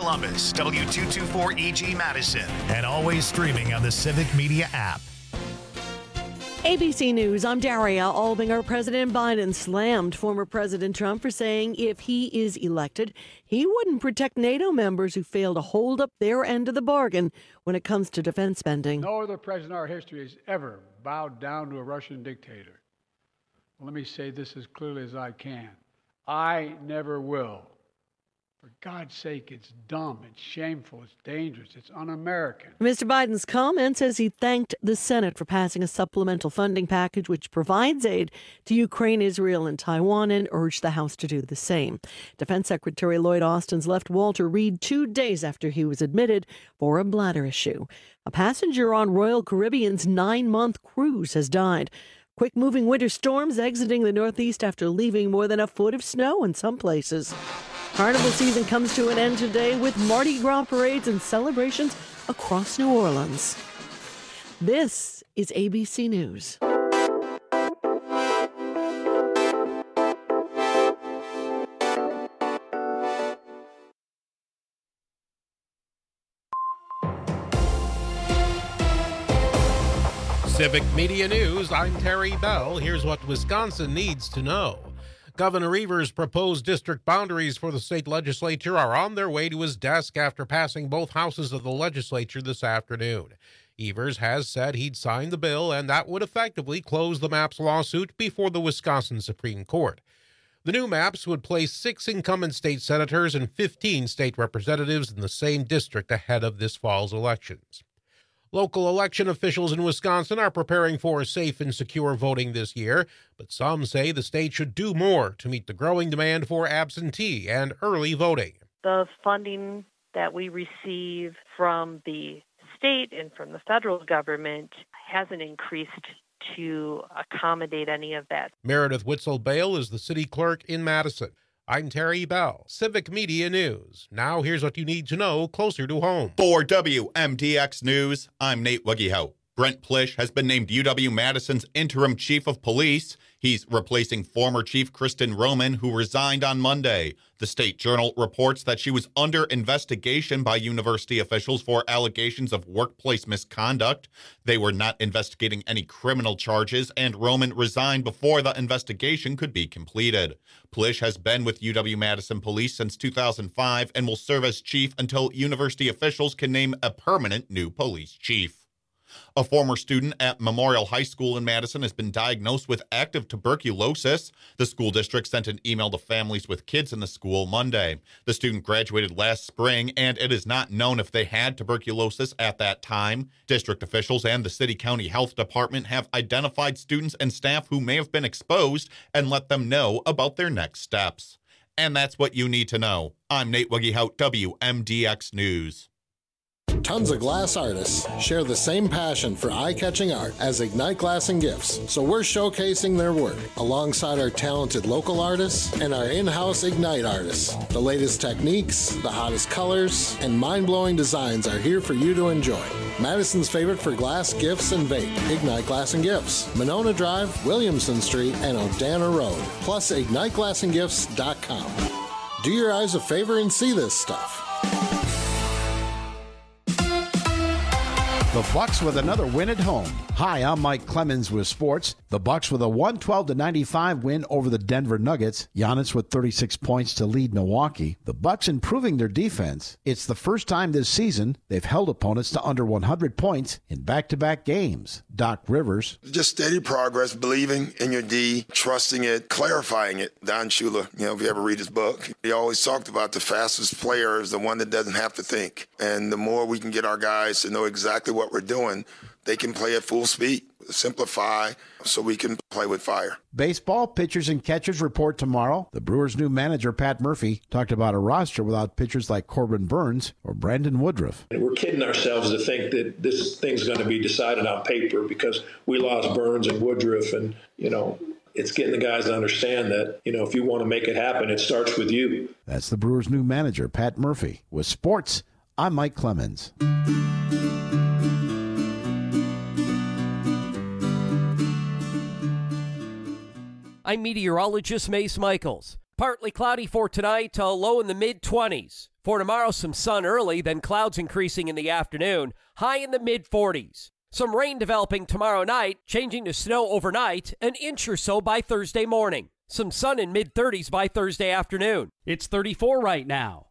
Columbus, W224EG Madison, and always streaming on the Civic Media app. ABC News, I'm Daria Albinger. President Biden slammed former President Trump for saying if he is elected, he wouldn't protect NATO members who fail to hold up their end of the bargain when it comes to defense spending. No other president in our history has ever bowed down to a Russian dictator. Well, let me say this as clearly as I can. I never will. For God's sake, it's dumb, it's shameful, it's dangerous, it's un-American. Mr. Biden's comment says he thanked the Senate for passing a supplemental funding package which provides aid to Ukraine, Israel, and Taiwan, and urged the House to do the same. Defense Secretary Lloyd Austin's left Walter Reed 2 days after he was admitted for a bladder issue. A passenger on Royal Caribbean's 9-month cruise has died. Quick-moving winter storms exiting the Northeast after leaving more than a foot of snow in some places. Carnival season comes to an end today with Mardi Gras parades and celebrations across New Orleans. This is ABC News. Civic Media News, I'm Terry Bell. Here's what Wisconsin needs to know. Governor Evers' proposed district boundaries for the state legislature are on their way to his desk after passing both houses of the legislature this afternoon. Evers has said he'd sign the bill, and that would effectively close the maps lawsuit before the Wisconsin Supreme Court. The new maps would place 6 incumbent state senators and 15 state representatives in the same district ahead of this fall's elections. Local election officials in Wisconsin are preparing for safe and secure voting this year, but some say the state should do more to meet the growing demand for absentee and early voting. The funding that we receive from the state and from the federal government hasn't increased to accommodate any of that. Meredith Witzel-Bale is the city clerk in Madison. I'm Terry Bell, Civic Media News. Now here's what you need to know closer to home. For WMDX News, I'm Nate Wuggehout. Brent Plish has been named UW-Madison's interim chief of police. He's replacing former Chief Kristen Roman, who resigned on Monday. The State Journal reports that she was under investigation by university officials for allegations of workplace misconduct. They were not investigating any criminal charges, and Roman resigned before the investigation could be completed. Plish has been with UW-Madison Police since 2005 and will serve as chief until university officials can name a permanent new police chief. A former student at Memorial High School in Madison has been diagnosed with active tuberculosis. The school district sent an email to families with kids in the school Monday. The student graduated last spring, and it is not known if they had tuberculosis at that time. District officials and the city-county health department have identified students and staff who may have been exposed and let them know about their next steps. And that's what you need to know. I'm Nate Wuggehout, WMDX News. Tons of glass artists share the same passion for eye-catching art as Ignite Glass and Gifts, so we're showcasing their work alongside our talented local artists and our in-house Ignite artists. The latest techniques, the hottest colors, and mind-blowing designs are here for you to enjoy. Madison's favorite for glass, gifts, and vape, Ignite Glass and Gifts, Monona Drive, Williamson Street, and O'Dana Road, plus IgniteGlassandGifts.com. Do your eyes a favor and see this stuff. The Bucks with another win at home. Hi, I'm Mike Clemens with sports. The Bucks with a 112-95 win over the Denver Nuggets. Giannis with 36 points to lead Milwaukee. The Bucks improving their defense. It's the first time this season they've held opponents to under 100 points in back-to-back games. Doc Rivers. Just steady progress, believing in your D, trusting it, clarifying it. Don Shula, if you ever read his book, he always talked about the fastest player is the one that doesn't have to think. And the more we can get our guys to know exactly what we're doing, they can play at full speed, simplify, so we can play with fire. Baseball pitchers and catchers report tomorrow. The Brewers' new manager, Pat Murphy, talked about a roster without pitchers like Corbin Burns or Brandon Woodruff. And we're kidding ourselves to think that this thing's going to be decided on paper because we lost Burns and Woodruff, and, it's getting the guys to understand that, if you want to make it happen, it starts with you. That's the Brewers' new manager, Pat Murphy. With sports, I'm Mike Clemens. I'm meteorologist Mace Michaels. Partly cloudy for tonight, a low in the mid-20s. For tomorrow, some sun early, then clouds increasing in the afternoon, high in the mid-40s. Some rain developing tomorrow night, changing to snow overnight, an inch or so by Thursday morning. Some sun in mid-30s by Thursday afternoon. It's 34 right now.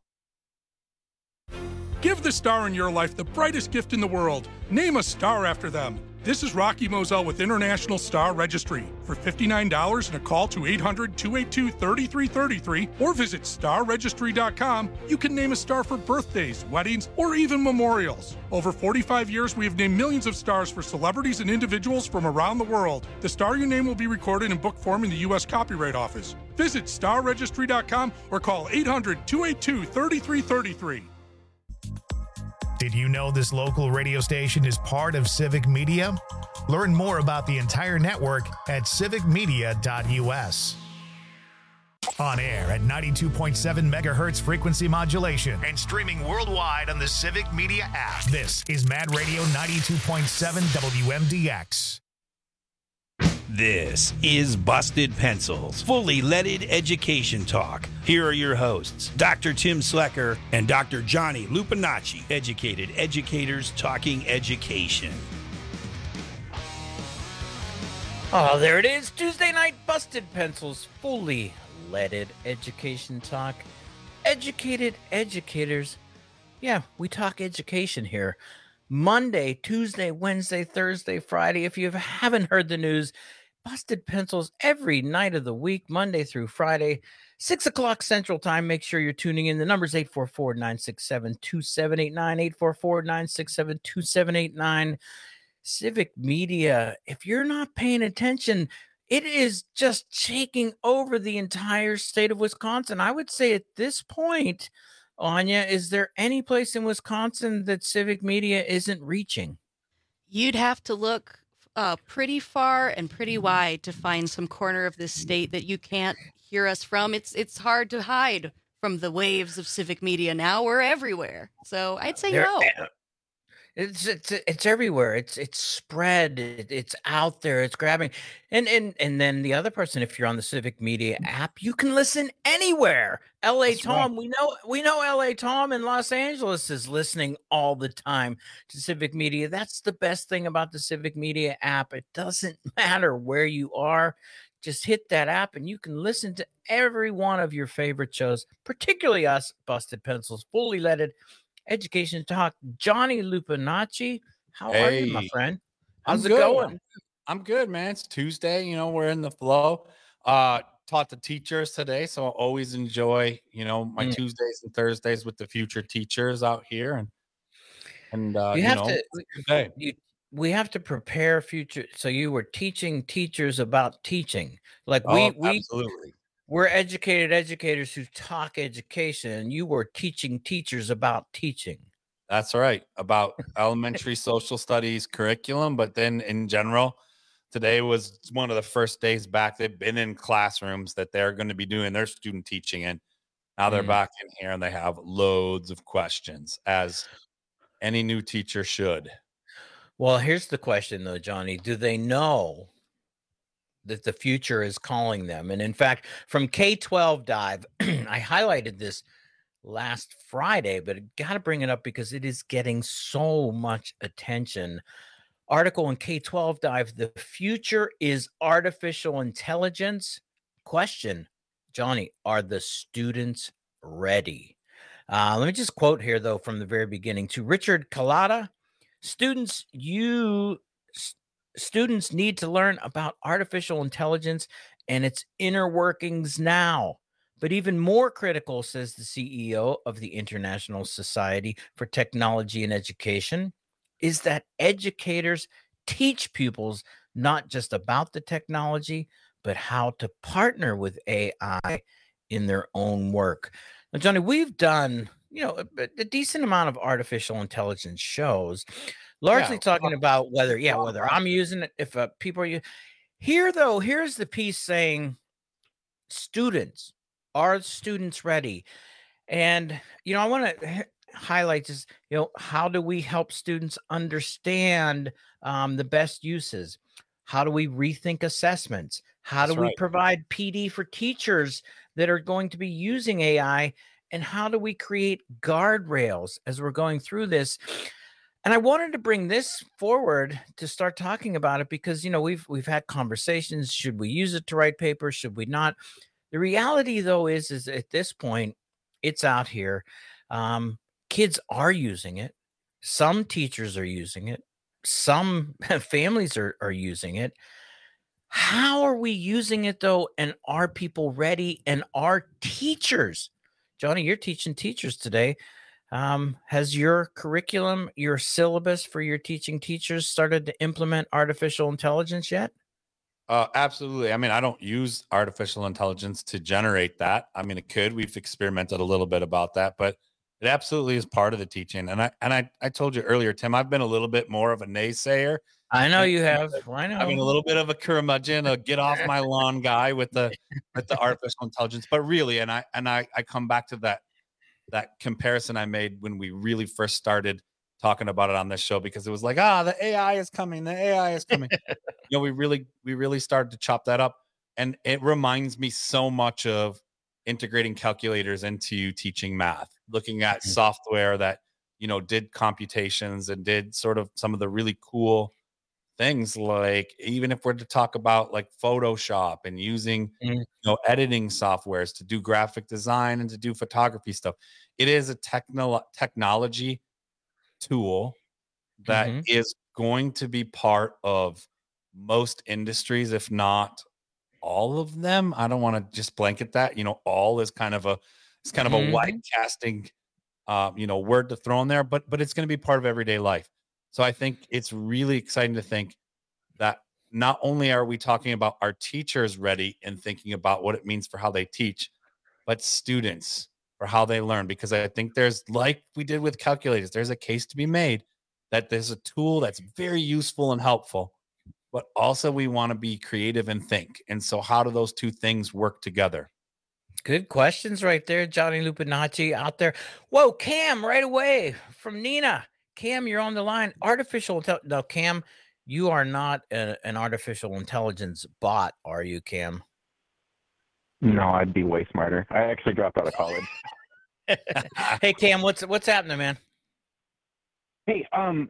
Give the star in your life the brightest gift in the world. Name a star after them. This is Rocky Moselle with International Star Registry. For $59 and a call to 800-282-3333 or visit starregistry.com, you can name a star for birthdays, weddings, or even memorials. Over 45 years, we have named millions of stars for celebrities and individuals from around the world. The star you name will be recorded in book form in the U.S. Copyright Office. Visit starregistry.com or call 800-282-3333. Did you know this local radio station is part of Civic Media? Learn more about the entire network at civicmedia.us. On air at 92.7 megahertz frequency modulation and streaming worldwide on the Civic Media app. This is Mad Radio 92.7 WMDX. This is Busted Pencils, fully leaded education talk. Here are your hosts, Dr. Tim Slecker and Dr. Johnny Lupinacci, educated educators talking education. Oh, there it is. Tuesday night Busted Pencils, fully leaded education talk. Educated educators. Yeah, we talk education here. Monday, Tuesday, Wednesday, Thursday, Friday. If you haven't heard the news, Busted Pencils every night of the week, Monday through Friday, 6 o'clock Central Time. Make sure you're tuning in. The number's 844-967-2789, 844-967-2789. Civic Media, if you're not paying attention, it is just shaking over the entire state of Wisconsin. I would say at this point, Anya, is there any place in Wisconsin that Civic Media isn't reaching? You'd have to look pretty far and pretty wide to find some corner of this state that you can't hear us from. It's hard to hide from the waves of Civic Media now. We're everywhere. So I'd say no. It's everywhere. It's spread. It's out there. It's grabbing. And then the other person, if you're on the Civic Media app, you can listen anywhere. LA That's Tom, right. we know LA Tom in Los Angeles is listening all the time to Civic Media. That's the best thing about the Civic Media app. It doesn't matter where you are. Just hit that app and you can listen to every one of your favorite shows, particularly us, Busted Pencils, fully leaded education talk. Johnny Lupinacci, how are you, my friend? How's it going? I'm good, man. It's Tuesday. We're in the flow. Taught the teachers today, so I always enjoy, my Tuesdays and Thursdays with the future teachers out here. We have to prepare future. So you were teaching teachers about teaching. Absolutely. We're educated educators who talk education, and you were teaching teachers about teaching. That's right, about elementary social studies curriculum. But then in general, today was one of the first days back. They've been in classrooms that they're going to be doing their student teaching in. Now they're back in here and they have loads of questions, as any new teacher should. Well, here's the question, though, Johnny. Do they know that the future is calling them? And in fact, from K-12 Dive, I highlighted this last Friday, but I got to bring it up because it is getting so much attention. Article in K-12 Dive, the future is artificial intelligence. Question, Johnny, are the students ready? Let me just quote here, though, from the very beginning. To Richard Kalata, students need to learn about artificial intelligence and its inner workings now. But even more critical, says the CEO of the International Society for Technology and Education, is that educators teach pupils not just about the technology, but how to partner with AI in their own work. Now, Johnny, we've done, a decent amount of artificial intelligence shows, largely talking about whether I'm using it, if people are here, though. Here's the piece saying, are students ready? And, I want to highlight this, how do we help students understand the best uses? How do we rethink assessments? How do we provide PD for teachers that are going to be using AI, and how do we create guardrails as we're going through this? And I wanted to bring this forward to start talking about it because, we've had conversations. Should we use it to write papers? Should we not? The reality, though, is at this point, it's out here. Kids are using it. Some teachers are using it. Some families are using it. How are we using it, though? And are people ready? And are teachers? Johnny, you're teaching teachers today. Has your curriculum, your syllabus for your teaching teachers started to implement artificial intelligence yet? Absolutely. I mean, I don't use artificial intelligence to generate that. I mean, it could. We've experimented a little bit about that, but it absolutely is part of the teaching. And I told you earlier, Tim, I've been a little bit more of a naysayer. I know you have. I know. I mean, a little bit of a curmudgeon, a get off my lawn guy with the artificial intelligence. But really, and I come back to that comparison I made when we really first started talking about it on this show, because it was like, the AI is coming, the AI is coming. We really started to chop that up, and it reminds me so much of integrating calculators into teaching math, looking at software that did computations and did sort of some of the really cool things, like even if we're to talk about like Photoshop and using editing softwares to do graphic design and to do photography stuff. It is a technology tool that is going to be part of most industries, if not all of them. I don't want to just blanket that. All is kind of a wide casting word to throw in there, but it's going to be part of everyday life. So I think it's really exciting to think that not only are we talking about our teachers ready and thinking about what it means for how they teach, but students for how they learn. Because I think there's, like we did with calculators, there's a case to be made that there's a tool that's very useful and helpful, but also we want to be creative and think. And so how do those two things work together? Good questions right there, Johnny Lupinacci out there. Whoa, Cam, right away from Nina. Cam, you're on the line. No, Cam, you are not an artificial intelligence bot, are you, Cam? No, I'd be way smarter. I actually dropped out of college. Hey, Cam, what's happening, man? Hey,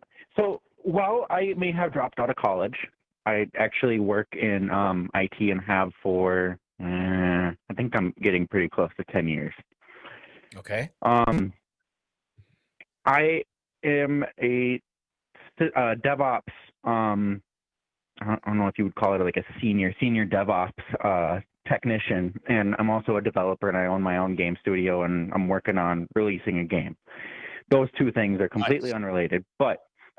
well, I may have dropped out of college. I actually work in IT and have for, I think I'm getting pretty close to 10 years. Okay. I am a DevOps. I don't know if you would call it like a senior DevOps technician, and I'm also a developer, and I own my own game studio, and I'm working on releasing a game. Those two things are completely unrelated, but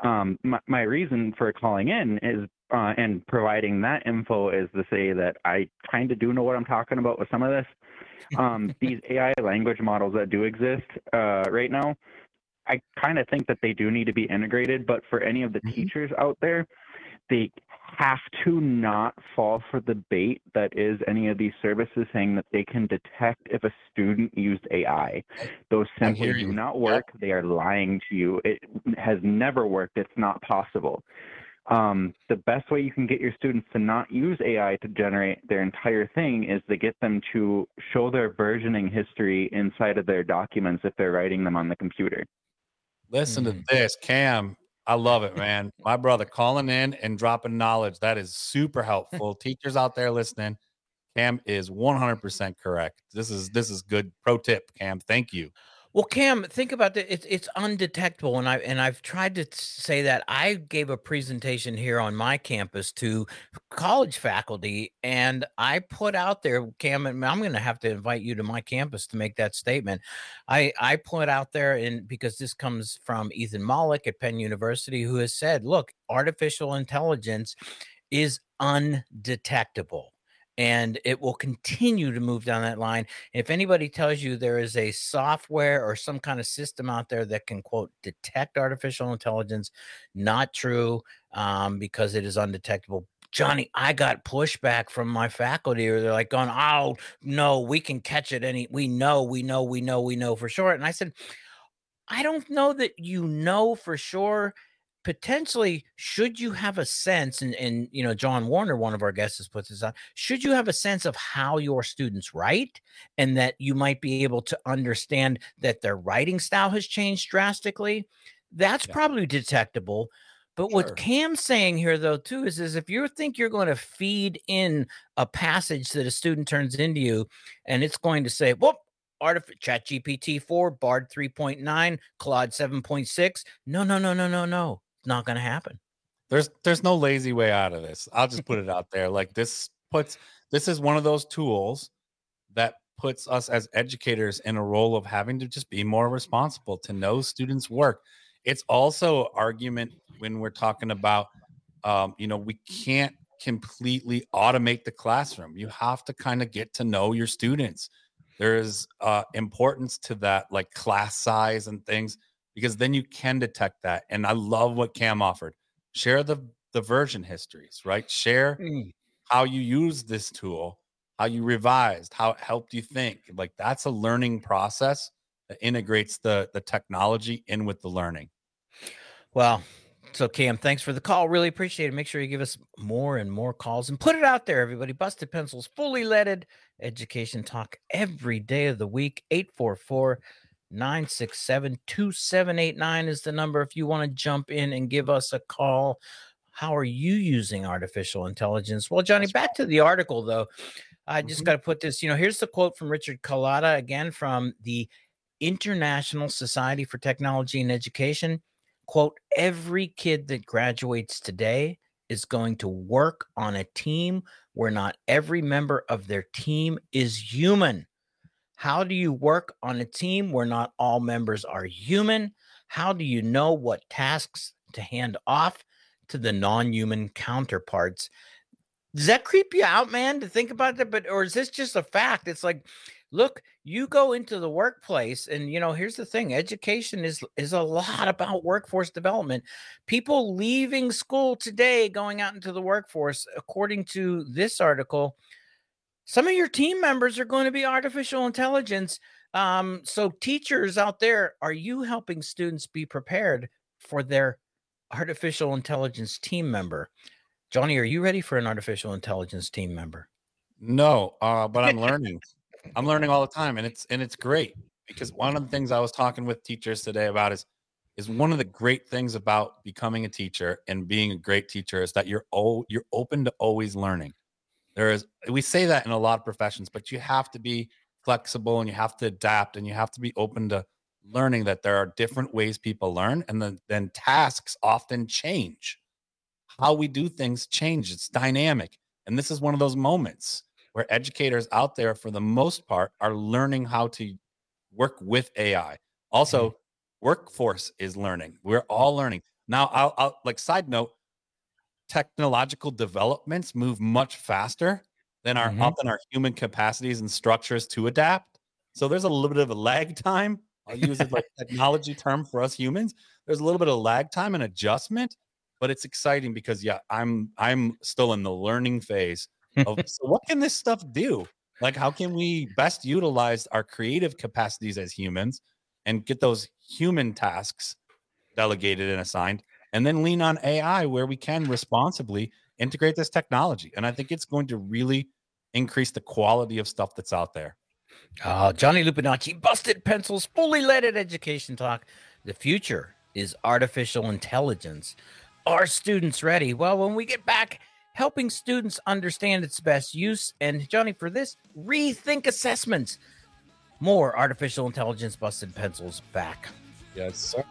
my reason for calling in is and providing that info is to say that I kind of do know what I'm talking about with some of this. These AI language models that do exist right now, I kind of think that they do need to be integrated, but for any of the teachers out there, they have to not fall for the bait that is any of these services saying that they can detect if a student used AI. Those simply do not work. They are lying to you. It has never worked. It's not possible. The best way you can get your students to not use AI to generate their entire thing is to get them to show their versioning history inside of their documents if they're writing them on the computer. Listen to this, Cam. I love it, man. My brother calling in and dropping knowledge. That is super helpful. Teachers out there listening, Cam is 100% correct. This is good pro tip, Cam. Thank you. Well, Cam, think about that. It's undetectable, and I've tried to say that. I gave a presentation here on my campus to college faculty, and I put out there, Cam, and I'm going to have to invite you to my campus to make that statement. I put out there, and because this comes from Ethan Mollick at Penn University, who has said, look, artificial intelligence is undetectable. And it will continue to move down that line. If anybody tells you there is a software or some kind of system out there that can, quote, detect artificial intelligence, not true, because it is undetectable. Johnny, I got pushback from my faculty, or they're like going, oh, no, we can catch it. We know for sure. And I said, I don't know that you know for sure. potentially, should you have a sense, and John Warner, one of our guests, has put this on, should you have a sense of how your students write, and that you might be able to understand that their writing style has changed drastically? That's probably detectable. But what Cam's saying here, though, too, is if you think you're going to feed in a passage that a student turns into you, and it's going to say, whoop, ChatGPT 4, Bard 3.9, Claude 7.6. No. It's not going to happen. There's no lazy way out of this. I'll just put it out there. Like this is one of those tools that puts us as educators in a role of having to just be more responsible, to know students' work. It's also argument when we're talking about, we can't completely automate the classroom. You have to kind of get to know your students. There's importance to that, like class size and things, because then you can detect that. And I love what Cam offered. Share the version histories, right? Share how you use this tool, how you revised, how it helped you think. Like that's a learning process that integrates the technology in with the learning. Well, so Cam, thanks for the call. Really appreciate it. Make sure you give us more and more calls and put it out there, everybody. Busted Pencils, fully leaded education talk every day of the week. 844-967-2789 is the number if you want to jump in and give us a call. How are you using artificial intelligence? Well, Johnny, back to the article, though. I just got to put this, here's the quote from Richard Collada, again, from the International Society for Technology and Education. Quote, every kid that graduates today is going to work on a team where not every member of their team is human. How do you work on a team where not all members are human? How do you know what tasks to hand off to the non-human counterparts? Does that creep you out, man, to think about that? Or is this just a fact? It's like, look, you go into the workplace and, here's the thing. Education is a lot about workforce development. People leaving school today, going out into the workforce, according to this article, some of your team members are going to be artificial intelligence. So teachers out there, are you helping students be prepared for their artificial intelligence team member? Johnny, are you ready for an artificial intelligence team member? No, but I'm learning. I'm learning all the time, and it's great, because one of the things I was talking with teachers today about is one of the great things about becoming a teacher and being a great teacher is that you're open to always learning. We say that in a lot of professions, but you have to be flexible and you have to adapt and you have to be open to learning that there are different ways people learn, and then tasks often change. How we do things change. It's dynamic, and this is one of those moments where educators out there, for the most part, are learning how to work with AI. Also, workforce is learning. We're all learning. Now, I'll like side note, technological developments move much faster than often our human capacities and structures to adapt. So there's a little bit of a lag time. I'll use it like technology term for us humans. There's a little bit of lag time and adjustment, but it's exciting because I'm still in the learning phase. So what can this stuff do? Like, how can we best utilize our creative capacities as humans and get those human tasks delegated and assigned, and then lean on AI where we can responsibly integrate this technology? And I think it's going to really increase the quality of stuff that's out there. Johnny Lupinacci, Busted Pencils, fully leaded education talk. The future is artificial intelligence. Are students ready? Well, when we get back, helping students understand its best use. And Johnny, for this, rethink assessments. More artificial intelligence Busted Pencils back. Yes, sir.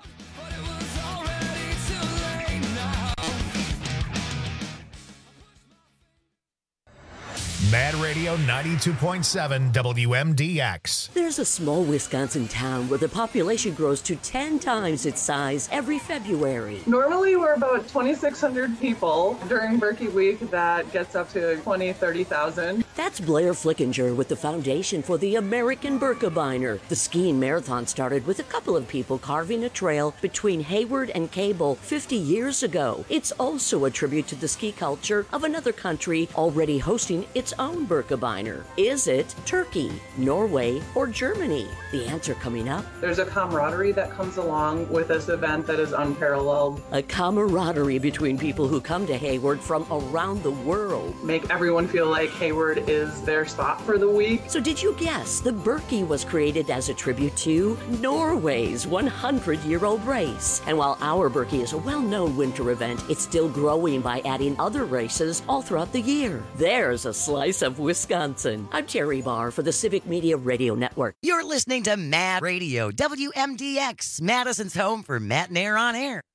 Mad Radio 92.7 WMDX. There's a small Wisconsin town where the population grows to 10 times its size every February. Normally we're about 2,600 people. During Berkey Week, that gets up to 20,000, 30,000. That's Blair Flickinger with the Foundation for the American Birkebeiner. The skiing marathon started with a couple of people carving a trail between Hayward and Cable 50 years ago. It's also a tribute to the ski culture of another country already hosting its own Birkebeiner. Is it Turkey, Norway, or Germany? The answer coming up. There's a camaraderie that comes along with this event that is unparalleled. A camaraderie between people who come to Hayward from around the world. Make everyone feel like Hayward is their spot for the week. So did you guess the Birkie was created as a tribute to Norway's 100-year-old race? And while our Birkie is a well-known winter event, it's still growing by adding other races all throughout the year. There's a slice of Wisconsin. I'm Terry Barr for the Civic Media Radio Network. You're listening to Mad Radio, WMDX, Madison's home for Matt and Air on Air.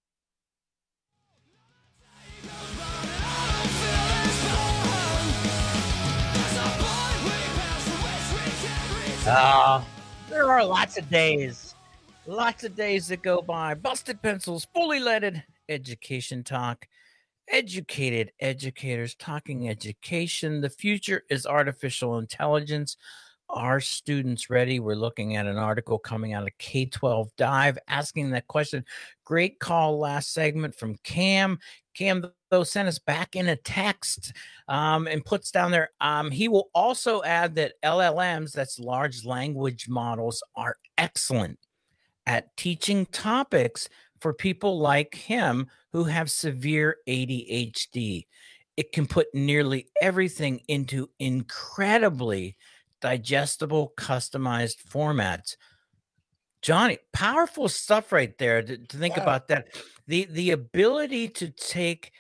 There are lots of days that go by. Busted pencils, fully leaded education talk. Educated educators talking education. The future is artificial intelligence. Are students ready? We're looking at an article coming out of K-12 Dive asking that question. Great call last segment from Cam. Cam, though, sent us back in a text and puts down there. He will also add that LLMs, that's large language models, are excellent at teaching topics for people like him who have severe ADHD. It can put nearly everything into incredibly digestible, customized formats. Johnny, powerful stuff right there to think about that. The ability to take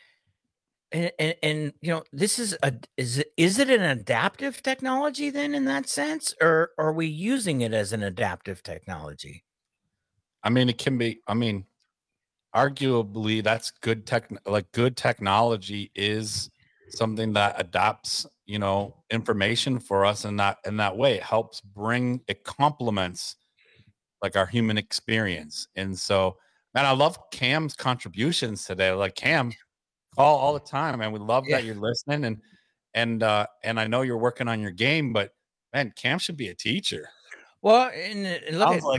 and you know, this is it an adaptive technology then in that sense, or are we using it as an adaptive technology? I mean, it can be. I mean, arguably, that's good good technology is something that adapts, you know, information for us in that way. It helps it complements like our human experience. And so, man, I love Cam's contributions today. Like, Cam, call all the time, and we love that you're listening, and I know you're working on your game, but man, Cam should be a teacher. Well, and look at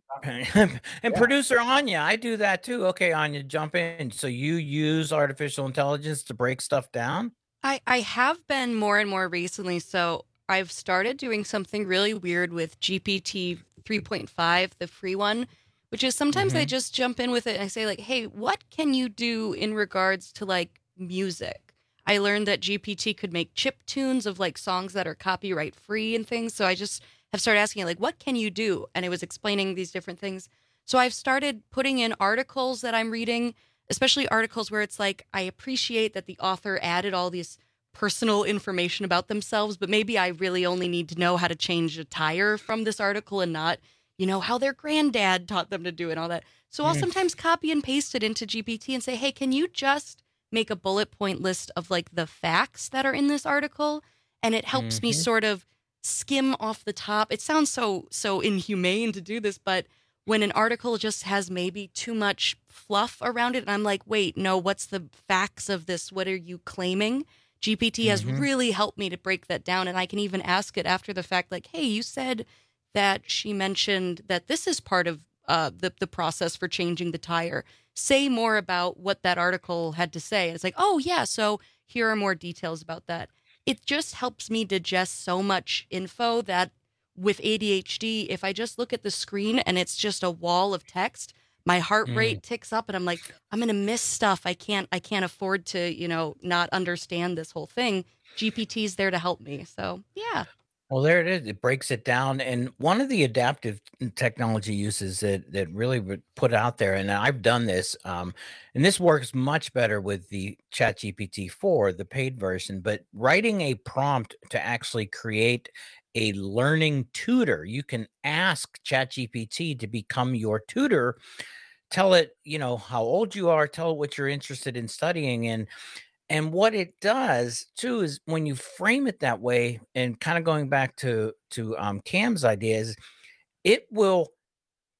producer Anya. I do that too. Okay, Anya, jump in. So you use artificial intelligence to break stuff down? I have been more and more recently. So I've started doing something really weird with GPT 3.5, the free one, which is sometimes I just jump in with it and I say like, hey, what can you do in regards to like music? I learned that GPT could make chip tunes of like songs that are copyright free and things. So I just have started asking it, like, what can you do? And it was explaining these different things. So I've started putting in articles that I'm reading, especially articles where it's like, I appreciate that the author added all this personal information about themselves, but maybe I really only need to know how to change a tire from this article and not, you know, how their granddad taught them to do it and all that. So I'll sometimes copy and paste it into GPT and say, hey, can you just make a bullet point list of like the facts that are in this article? And it helps me sort of skim off the top. It sounds so inhumane to do this, but when an article just has maybe too much fluff around it, and I'm like, wait, no, what's the facts of this? What are you claiming? GPT has really helped me to break that down, and I can even ask it after the fact, like, hey, you said that she mentioned that this is part of the process for changing the tire. Say more about what that article had to say. And it's like, oh, yeah, so here are more details about that. It just helps me digest so much info that with ADHD, if I just look at the screen and it's just a wall of text, my heart rate ticks up and I'm like, I'm going to miss stuff. I can't afford to, you know, not understand this whole thing. GPT's there to help me. So, yeah. Well, there it is. It breaks it down. And one of the adaptive technology uses that really would put out there, and I've done this, and this works much better with the ChatGPT 4, the paid version, but writing a prompt to actually create a learning tutor. You can ask ChatGPT to become your tutor. Tell it, you know, how old you are, tell it what you're interested in studying. And what it does too is when you frame it that way, and kind of going back to Cam's idea, is it will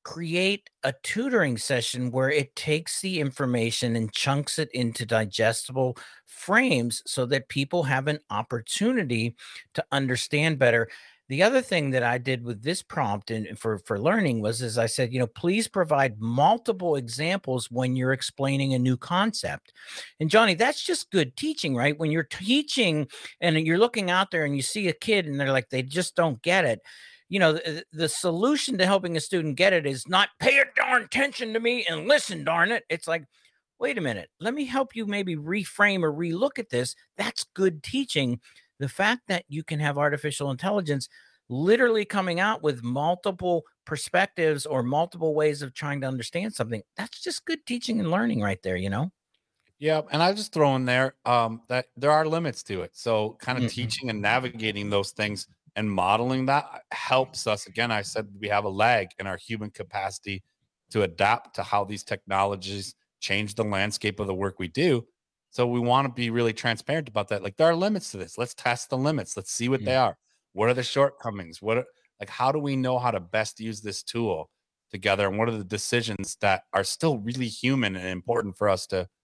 create a tutoring session where it takes the information and chunks it into digestible frames so that people have an opportunity to understand better. The other thing that I did with this prompt and for learning was, as I said, please provide multiple examples when you're explaining a new concept. And Johnny, that's just good teaching, right? When you're teaching and you're looking out there and you see a kid and they're like, they just don't get it. The solution to helping a student get it is not pay a darn attention to me and listen, darn it. It's like, wait a minute, let me help you maybe reframe or relook at this. That's good teaching. The fact that you can have artificial intelligence literally coming out with multiple perspectives or multiple ways of trying to understand something, that's just good teaching and learning right there, Yeah, and I just throw in there that there are limits to it. So kind of teaching and navigating those things and modeling that helps us. Again, I said we have a lag in our human capacity to adapt to how these technologies change the landscape of the work we do. So we want to be really transparent about that. Like, there are limits to this. Let's test the limits. Let's see what they are. What are the shortcomings? How do we know how to best use this tool together? And what are the decisions that are still really human and important for us to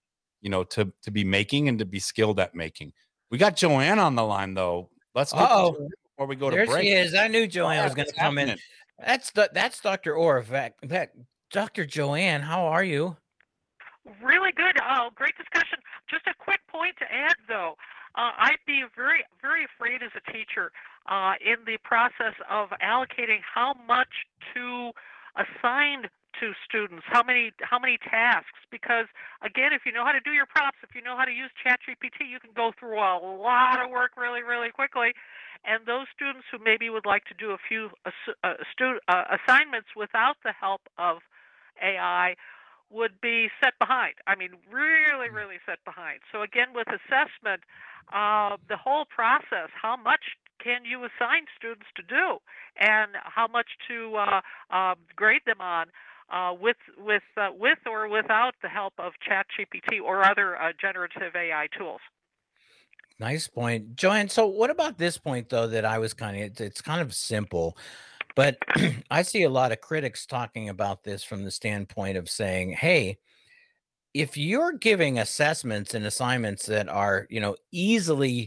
be making and to be skilled at making? We got Joanne on the line, though. Let's go before we go to break. There she is. I knew Joanne was going to come in. That's Dr. Orr. Dr. Joanne, how are you? Really good. Great discussion. Just a quick point to add, though. I'd be very, very afraid as a teacher in the process of allocating how much to assign to students, how many tasks. Because again, if you know how to do your prompts, if you know how to use ChatGPT, you can go through a lot of work really, really quickly. And those students who maybe would like to do a few assignments without the help of AI would be set behind. I mean, really, really set behind. So again, with assessment, the whole process, how much can you assign students to do, and how much to grade them on with or without the help of ChatGPT or other generative AI tools. Nice point, Joanne. So what about this point, though, that I was it's kind of simple, but I see a lot of critics talking about this from the standpoint of saying, hey, if you're giving assessments and assignments that are, easily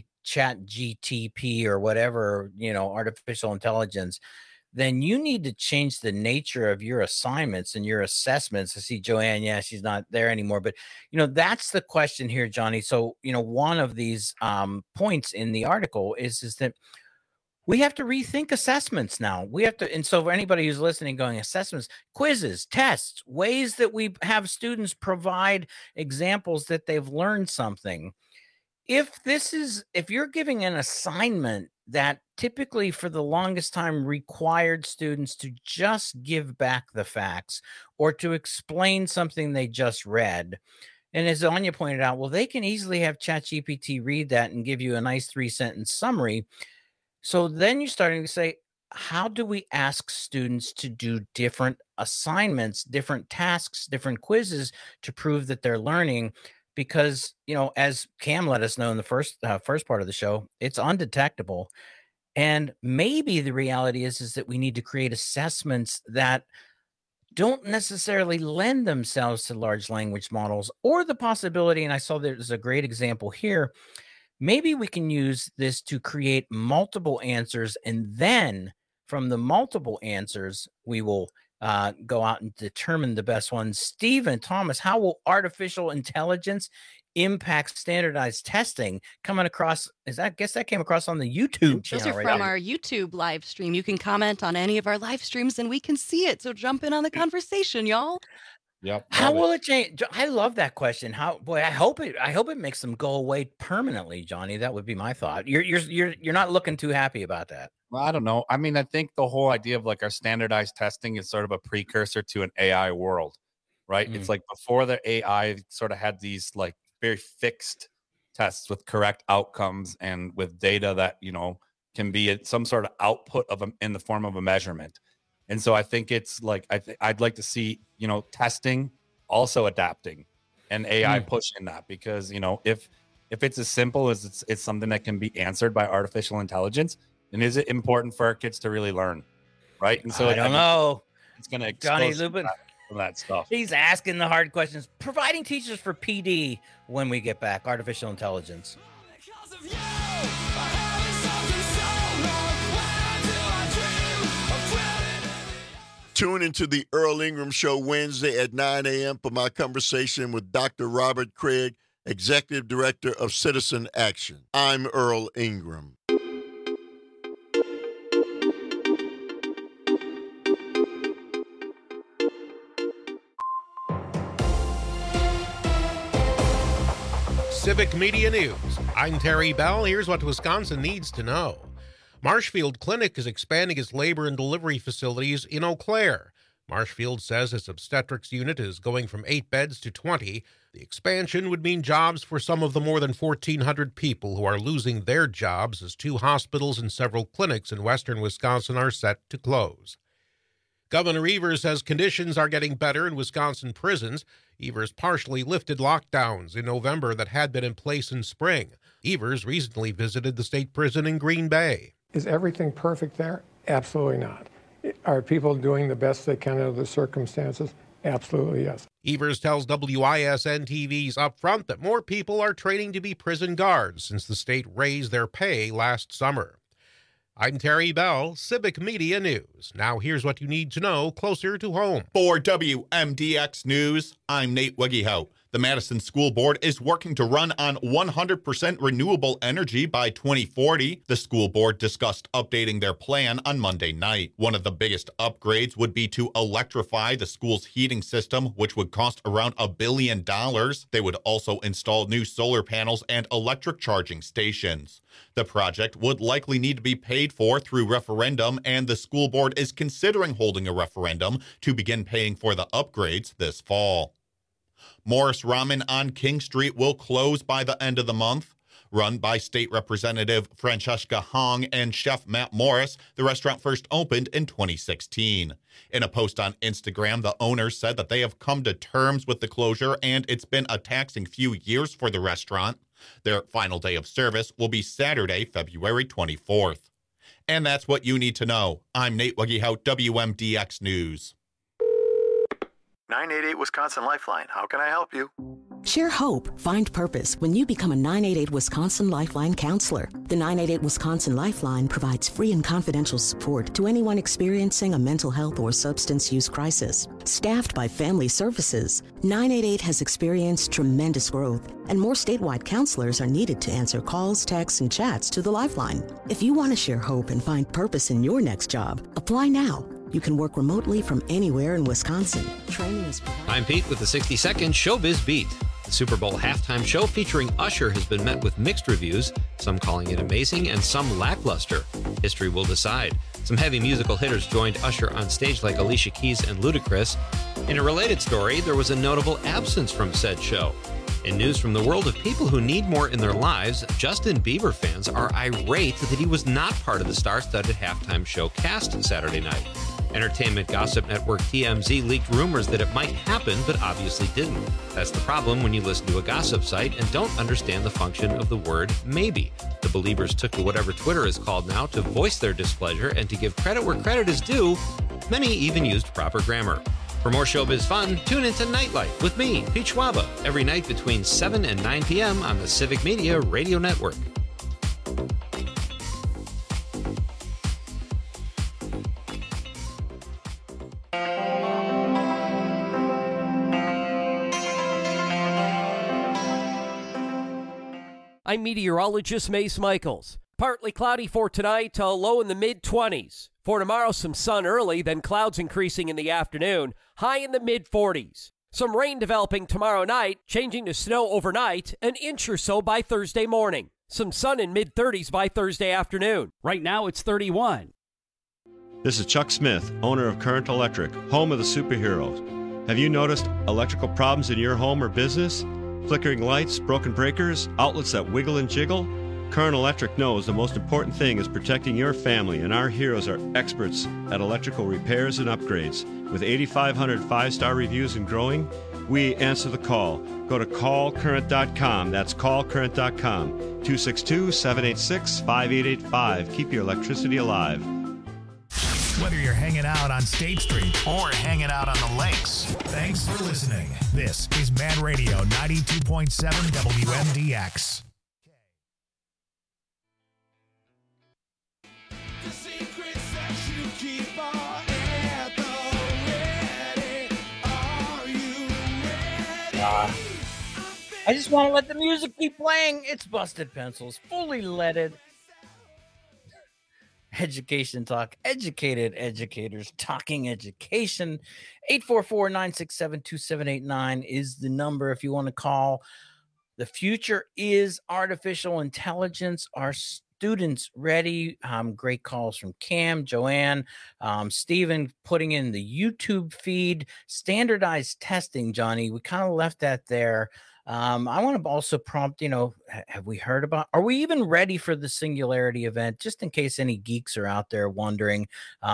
ChatGPT or whatever, artificial intelligence, then you need to change the nature of your assignments and your assessments. I see Joanne, yeah, she's not there anymore, but that's the question here, Johnny. So, one of these points in the article is that we have to rethink assessments now. We have to, and so for anybody who's listening, going assessments, quizzes, tests, ways that we have students provide examples that they've learned something. If you're giving an assignment that typically for the longest time required students to just give back the facts or to explain something they just read, and as Anya pointed out, well, they can easily have ChatGPT read that and give you a nice 3-sentence summary. So then you're starting to say, how do we ask students to do different assignments, different tasks, different quizzes to prove that they're learning? Because, as Cam let us know in the first part of the show, it's undetectable. And maybe the reality is that we need to create assessments that don't necessarily lend themselves to large language models, or the possibility, and I saw there's a great example here, maybe we can use this to create multiple answers, and then from the multiple answers, we will go out and determine the best ones. Stephen Thomas, how will artificial intelligence impact standardized testing? Coming across, I guess that came across on the YouTube channel. Those are from our YouTube live stream. You can comment on any of our live streams and we can see it. So jump in on the conversation, y'all. Yep. How will it change? I love that question. I hope it makes them go away permanently, Johnny. That would be my thought. You're not looking too happy about that. Well, I don't know. I mean, I think the whole idea of like our standardized testing is sort of a precursor to an AI world, right? It's like before the AI sort of had these like very fixed tests with correct outcomes and with data that, can be some sort of output of in the form of a measurement. And so I think it's like, I'd like to see, testing also adapting and AI pushing that, because, if it's as simple as it's something that can be answered by artificial intelligence, then is it important for our kids to really learn? Right. And so I don't know. It's going to Johnny expose Lupin. that stuff. He's asking the hard questions. Providing teachers for PD when we get back. Artificial intelligence. Tune into the Earl Ingram Show Wednesday at 9 a.m. for my conversation with Dr. Robert Craig, Executive Director of Citizen Action. I'm Earl Ingram. Civic Media News. I'm Terry Bell. Here's what Wisconsin needs to know. Marshfield Clinic is expanding its labor and delivery facilities in Eau Claire. Marshfield says its obstetrics unit is going from 8 beds to 20. The expansion would mean jobs for some of the more than 1,400 people who are losing their jobs as 2 hospitals and several clinics in western Wisconsin are set to close. Governor Evers says conditions are getting better in Wisconsin prisons. Evers partially lifted lockdowns in November that had been in place in spring. Evers recently visited the state prison in Green Bay. Is everything perfect there? Absolutely not. Are people doing the best they can under the circumstances? Absolutely, yes. Evers tells WISN-TV's Upfront that more people are training to be prison guards since the state raised their pay last summer. I'm Terry Bell, Civic Media News. Now here's what you need to know closer to home. For WMDX News, I'm Nate Wegehout. The Madison School Board is working to run on 100% renewable energy by 2040. The school board discussed updating their plan on Monday night. One of the biggest upgrades would be to electrify the school's heating system, which would cost around $1 billion. They would also install new solar panels and electric charging stations. The project would likely need to be paid for through referendum, and the school board is considering holding a referendum to begin paying for the upgrades this fall. Morris Ramen on King Street will close by the end of the month. Run by State Representative Francesca Hong and Chef Matt Morris, the restaurant first opened in 2016. In a post on Instagram, the owners said that they have come to terms with the closure and it's been a taxing few years for the restaurant. Their final day of service will be Saturday, February 24th. And that's what you need to know. I'm Nate Wegehout, WMDX News. 988 Wisconsin Lifeline. How can I help you? Share hope, find purpose when you become a 988 Wisconsin Lifeline counselor. The 988 Wisconsin Lifeline provides free and confidential support to anyone experiencing a mental health or substance use crisis. Staffed by Family Services, 988 has experienced tremendous growth, and more statewide counselors are needed to answer calls, texts, and chats to the Lifeline. If you want to share hope and find purpose in your next job, apply now. You can work remotely from anywhere in Wisconsin. Training is provided. I'm Pete with the 60-second Showbiz Beat. The Super Bowl halftime show featuring Usher has been met with mixed reviews, some calling it amazing and some lackluster. History will decide. Some heavy musical hitters joined Usher on stage like Alicia Keys and Ludacris. In a related story, there was a notable absence from said show. In news from the world of people who need more in their lives, Justin Bieber fans are irate that he was not part of the star-studded halftime show cast Saturday night. Entertainment gossip network TMZ leaked rumors that it might happen, but obviously didn't. That's the problem when you listen to a gossip site and don't understand the function of the word maybe. The Beliebers took to whatever Twitter is called now to voice their displeasure, and to give credit where credit is due, many even used proper grammar. For more showbiz fun, tune into Nightlight with me, Pete Schwaba, every night between 7 and 9 p.m. on the Civic Media Radio Network. I'm meteorologist Mace Michaels. Partly cloudy for tonight, a low in the mid-20s. For tomorrow, some sun early, then clouds increasing in the afternoon, high in the mid-40s. Some rain developing tomorrow night, changing to snow overnight, an inch or so by Thursday morning. Some sun in mid-30s by Thursday afternoon. Right now, it's 31. This is Chuck Smith, owner of Current Electric, home of the superheroes. Have you noticed electrical problems in your home or business? Flickering lights, broken breakers, outlets that wiggle and jiggle? Current Electric knows the most important thing is protecting your family, and our heroes are experts at electrical repairs and upgrades. With 8,500 five-star reviews and growing, we answer the call. Go to callcurrent.com. That's callcurrent.com. 262-786-5885. Keep your electricity alive. Whether you're hanging out on State Street or hanging out on the lakes, thanks for listening. This is Mad Radio 92.7 WMDX. I just want to let the music keep playing. It's Busted Pencils, fully leaded. Education Talk, educated educators talking education. 844-967-2789 is the number if you want to call. The future is artificial intelligence. Are students ready? Great calls from Cam, Joanne, Stephen putting in the YouTube feed. Standardized testing, Johnny. We kind of left that there. I want to also prompt, have we heard about, are we even ready for the Singularity event? Just in case any geeks are out there wondering,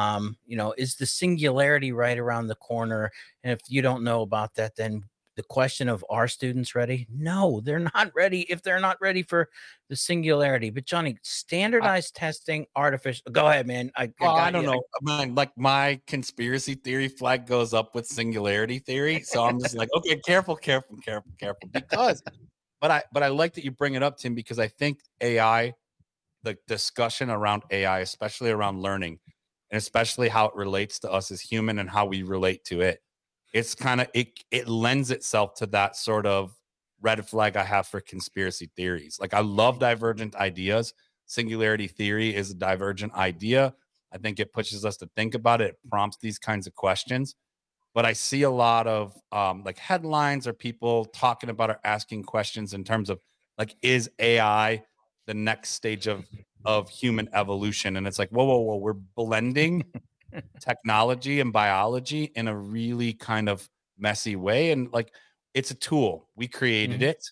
is the Singularity right around the corner? And if you don't know about that, then the question of, are students ready? No, they're not ready if they're not ready for the Singularity. But Johnny, standardized testing, artificial. Go ahead, man. I don't know. My conspiracy theory flag goes up with Singularity theory. So I'm just like, okay, careful. Because, but I like that you bring it up, Tim, because I think AI, the discussion around AI, especially around learning, and especially how it relates to us as human and how we relate to it, it's kind of, it lends itself to that sort of red flag I have for conspiracy theories. Like, I love divergent ideas. Singularity theory is a divergent idea. I think it pushes us to think about it. It prompts these kinds of questions. But I see a lot of like headlines or people talking about or asking questions in terms of like, is AI the next stage of human evolution? And it's like, whoa, we're blending technology and biology in a really kind of messy way. And like, it's a tool. We created it.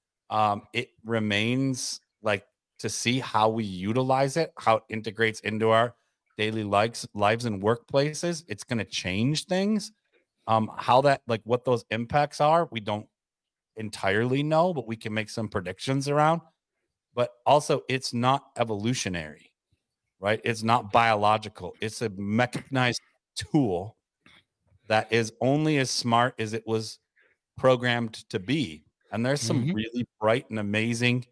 It remains like to see how we utilize it, how it integrates into our daily lives and workplaces. It's going to change things. How that, like what those impacts are, we don't entirely know, but we can make some predictions around. But also, it's not evolutionary. Right? It's not biological. It's a mechanized tool that is only as smart as it was programmed to be. And there's some really bright and amazing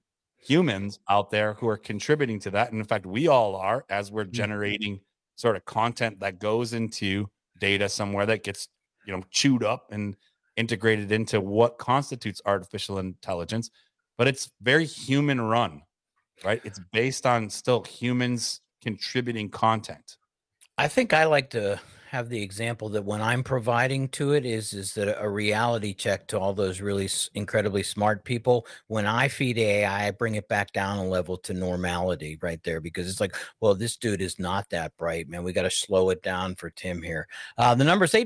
humans out there who are contributing to that. And in fact, we all are, as we're generating sort of content that goes into data somewhere that gets, chewed up and integrated into what constitutes artificial intelligence. But it's very human run. Right? It's based on still humans contributing content. I think I like to have the example that when I'm providing to it is that a reality check to all those really incredibly smart people. When I feed AI, I bring it back down a level to normality right there, because it's like, well, this dude is not that bright, man. We got to slow it down for Tim here. The number is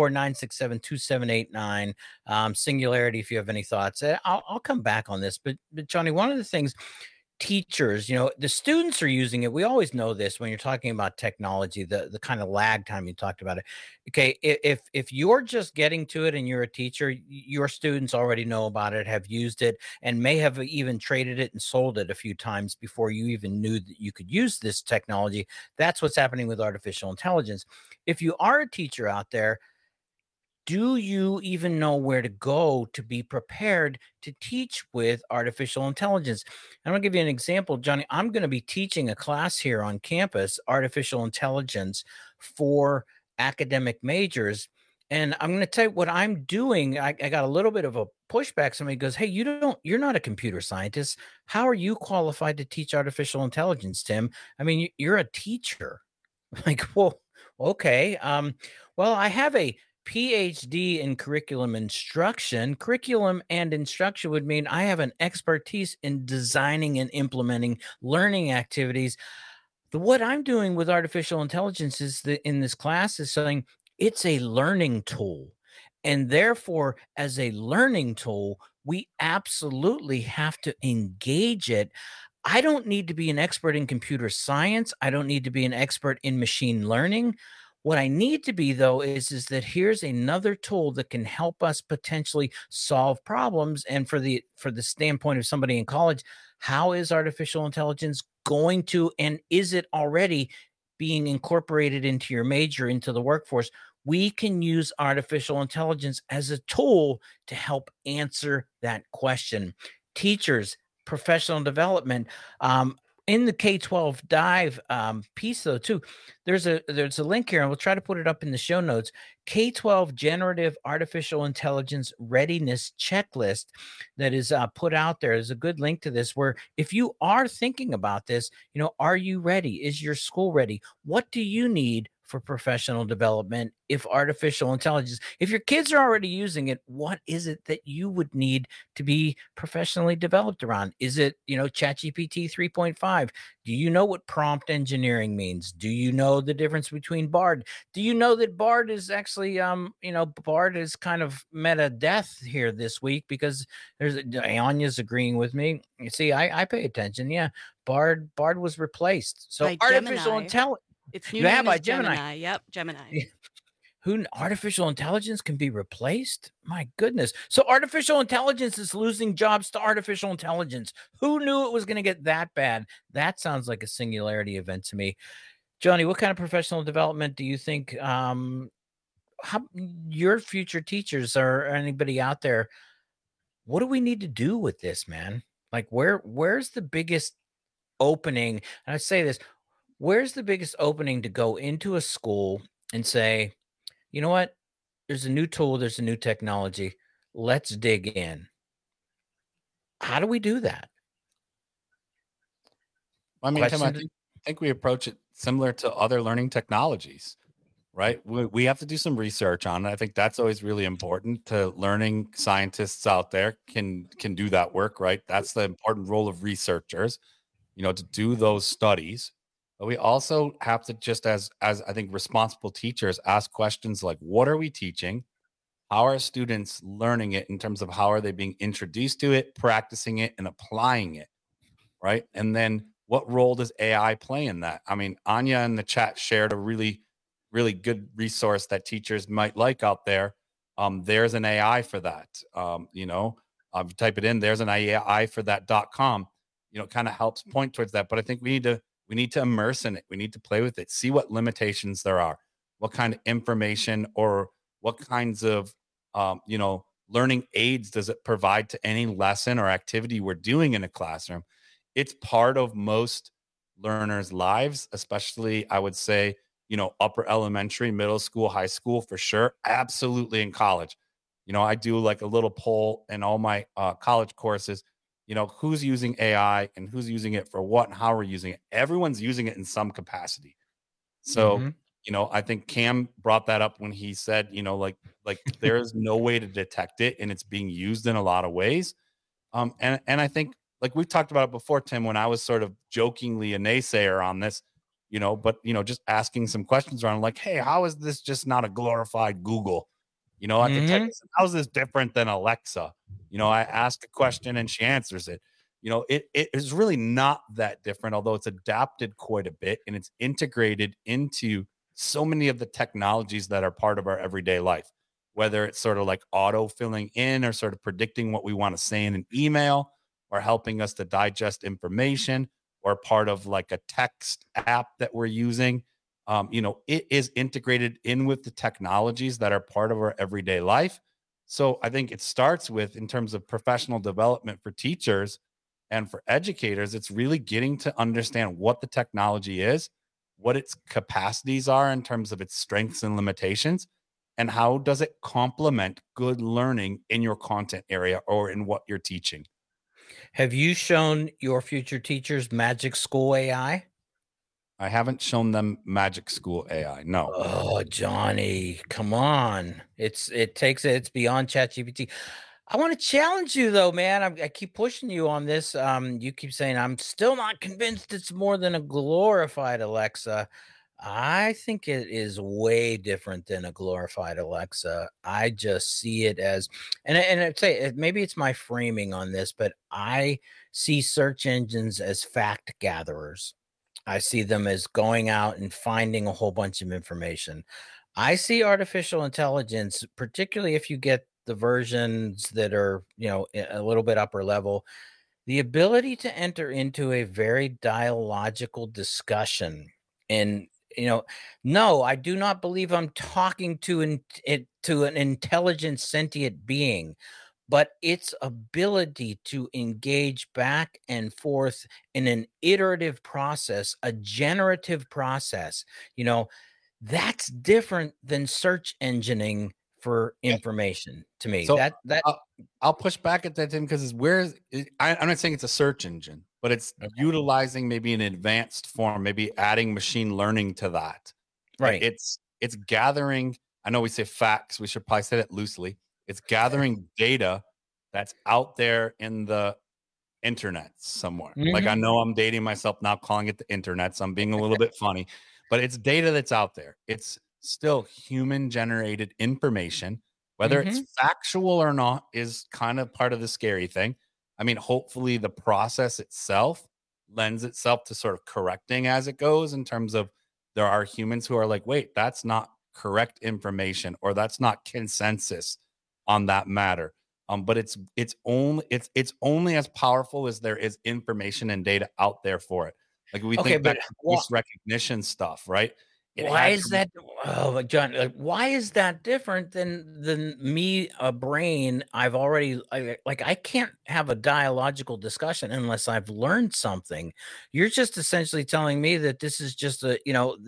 844-967-2789. Singularity, if you have any thoughts. I'll come back on this. But Johnny, one of the things, teachers, the students are using it. We always know this when you're talking about technology, the kind of lag time you talked about it. Okay, if you're just getting to it and you're a teacher, your students already know about it, have used it, and may have even traded it and sold it a few times before you even knew that you could use this technology. That's what's happening with artificial intelligence. If you are a teacher out there, do you even know where to go to be prepared to teach with artificial intelligence? I'm going to give you an example, Johnny. I'm going to be teaching a class here on campus, artificial intelligence for academic majors. And I'm going to tell you what I'm doing. I got a little bit of a pushback. Somebody goes, hey, you're not a computer scientist. How are you qualified to teach artificial intelligence, Tim? I mean, you're a teacher. Like, well, okay. Well, I have a PhD in curriculum instruction. Curriculum and instruction would mean I have an expertise in designing and implementing learning activities. What I'm doing with artificial intelligence is that in this class is saying it's a learning tool. And therefore, as a learning tool, we absolutely have to engage it. I don't need to be an expert in computer science. I don't need to be an expert in machine learning. What I need to be, though, is that here's another tool that can help us potentially solve problems. And for the standpoint of somebody in college, how is artificial intelligence going to, and is it already being incorporated into your major, into the workforce, we can use artificial intelligence as a tool to help answer that question. Teachers, professional development, in the K-12 dive piece, though, too, there's a link here, and we'll try to put it up in the show notes. K-12 Generative Artificial Intelligence Readiness Checklist that is put out there. There's a good link to this where if you are thinking about this, are you ready? Is your school ready? What do you need for professional development if artificial intelligence, if your kids are already using it, what is it that you would need to be professionally developed around? Is it, ChatGPT 3.5? Do you know what prompt engineering means? Do you know the difference between Bard? Do you know that Bard is actually, Bard is kind of met a death here this week because Anya's agreeing with me. You see, I pay attention. Yeah. Bard was replaced. So By artificial Gemini. intelligence. Its new name is Gemini. Yep, Gemini. Artificial intelligence can be replaced? My goodness. So artificial intelligence is losing jobs to artificial intelligence. Who knew it was going to get that bad? That sounds like a singularity event to me. Johnny, what kind of professional development do you think your future teachers or anybody out there, what do we need to do with this, man? Like where's the biggest opening? And I say this, where's the biggest opening to go into a school and say, you know what? There's a new tool. There's a new technology. Let's dig in. How do we do that? I mean, Tim, I think we approach it similar to other learning technologies, right? We have to do some research on it. I think that's always really important to learning scientists out there can do that work, right? That's the important role of researchers, to do those studies. But we also have to just as I think responsible teachers ask questions like, what are we teaching? How are students learning it in terms of how are they being introduced to it, practicing it, and applying it, right? And then what role does AI play in that? I mean, Anya in the chat shared a really, really good resource that teachers might like out there. There's an AI for that. Type it in, there's an AI for that.com. It kind of helps point towards that. But I think we need to immerse in it. We need to play with it, see what limitations there are, what kind of information or what kinds of, learning aids does it provide to any lesson or activity we're doing in a classroom. It's part of most learners' lives, especially, I would say, upper elementary, middle school, high school, for sure. Absolutely in college. I do like a little poll in all my college courses. Who's using AI and who's using it for what and how we're using it. Everyone's using it in some capacity. So, I think Cam brought that up when he said, like there's no way to detect it and it's being used in a lot of ways. And I think, like we've talked about it before, Tim, when I was sort of jokingly a naysayer on this, just asking some questions around like, hey, how is this just not a glorified Google? I could tell you, how's this different than Alexa? I ask a question and she answers it. It is really not that different, although it's adapted quite a bit and it's integrated into so many of the technologies that are part of our everyday life, whether it's sort of like auto filling in or sort of predicting what we want to say in an email or helping us to digest information or part of like a text app that we're using. It is integrated in with the technologies that are part of our everyday life. So I think it starts with, in terms of professional development for teachers and for educators, it's really getting to understand what the technology is, what its capacities are in terms of its strengths and limitations, and how does it complement good learning in your content area or in what you're teaching. Have you shown your future teachers Magic School AI? I haven't shown them Magic School AI. No. Oh, Johnny, come on. It's beyond ChatGPT. I want to challenge you though, man. I keep pushing you on this. You keep saying I'm still not convinced it's more than a glorified Alexa. I think it is way different than a glorified Alexa. I just see it as, and I'd say maybe it's my framing on this, but I see search engines as fact gatherers. I see them as going out and finding a whole bunch of information. I see artificial intelligence, particularly if you get the versions that are, a little bit upper level, the ability to enter into a very dialogical discussion and no, I do not believe I'm talking to an intelligent, sentient being, but its ability to engage back and forth in an iterative process, a generative process, that's different than search engineering for information to me. So that I'll push back at that, Tim, because I'm not saying it's a search engine, but it's utilizing maybe an advanced form, maybe adding machine learning to that. Right. It's gathering. I know we say facts. We should probably say that loosely. It's gathering data that's out there in the internet somewhere. Like, I know I'm dating myself now calling it the internet, so I'm being a little bit funny, but it's data that's out there. It's still human generated information. Whether it's factual or not is kind of part of the scary thing. I mean, hopefully the process itself lends itself to sort of correcting as it goes, in terms of there are humans who are like, wait, that's not correct information, or that's not consensus on that matter. But it's only as powerful as there is information and data out there for it. Like, we think back to voice recognition stuff, right? Why is that? Oh, John, why is that different than me, a brain? I can't have a dialogical discussion unless I've learned something. You're just essentially telling me that this is just that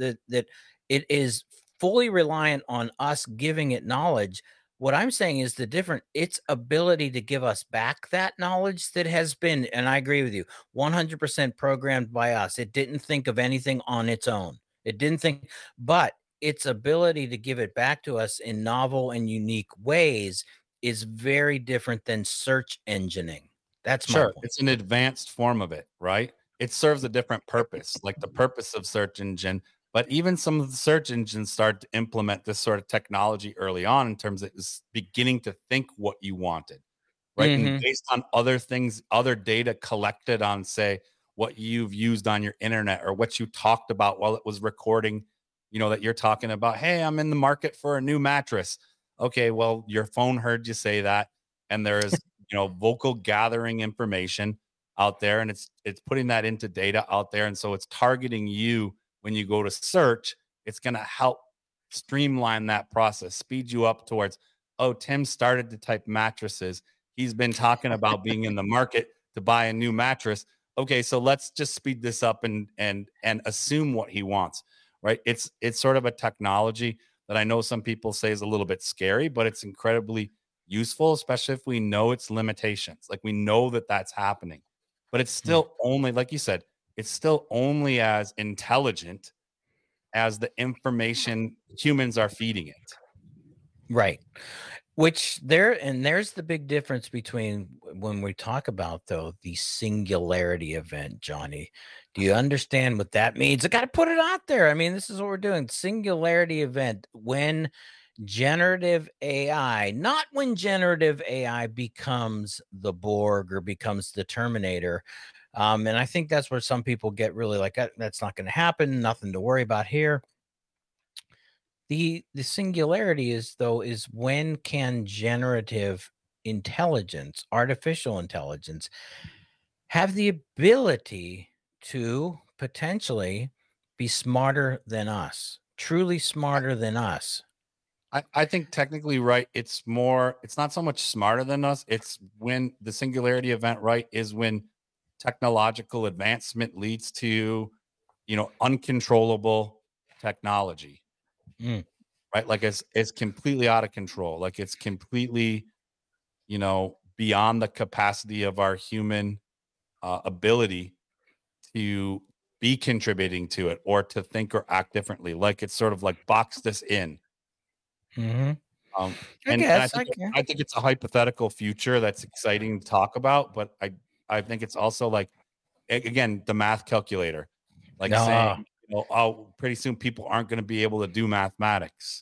it is fully reliant on us giving it knowledge. What I'm saying is its ability to give us back that knowledge that has been, and I agree with you, 100% programmed by us. It didn't think of anything on its own. It didn't think, but its ability to give it back to us in novel and unique ways is very different than search engineering. That's my point. It's an advanced form of it, right? It serves a different purpose, like the purpose of search engine. But even some of the search engines start to implement this sort of technology early on, in terms of it's beginning to think what you wanted, right? And based on other things, other data collected on, say, what you've used on your internet, or what you talked about while it was recording, that you're talking about, hey, I'm in the market for a new mattress. Okay, well, your phone heard you say that, and there's, vocal gathering information out there, and it's putting that into data out there. And so it's targeting you when you go to search. It's going to help streamline that process, speed you up towards, oh, Tim started to type mattresses. He's been talking about being in the market to buy a new mattress. Okay, so let's just speed this up and assume what he wants, right? It's sort of a technology that I know some people say is a little bit scary, but it's incredibly useful, especially if we know its limitations. Like, we know that that's happening, but it's still only, like you said, it's still only as intelligent as the information humans are feeding it. Right. There's the big difference between when we talk about, though, the singularity event, Johnny. Do you understand what that means? I got to put it out there. I mean, this is what we're doing. Singularity event, when generative AI, not when generative AI becomes the Borg or becomes the Terminator. And I think that's where some people get really like, that's not going to happen. Nothing to worry about here. The singularity is when can generative intelligence, artificial intelligence, have the ability to potentially be smarter than us, truly smarter than us? I think technically, right, it's not so much smarter than us. It's when the singularity event, right, is when technological advancement leads to, uncontrollable technology. Right? Like, it's completely out of control. Like, it's completely, beyond the capacity of our human ability to be contributing to it, or to think or act differently. Like, it's sort of like box this in. I think it's a hypothetical future that's exciting to talk about, but I think it's also like, again, the math calculator, like saying, pretty soon people aren't going to be able to do mathematics.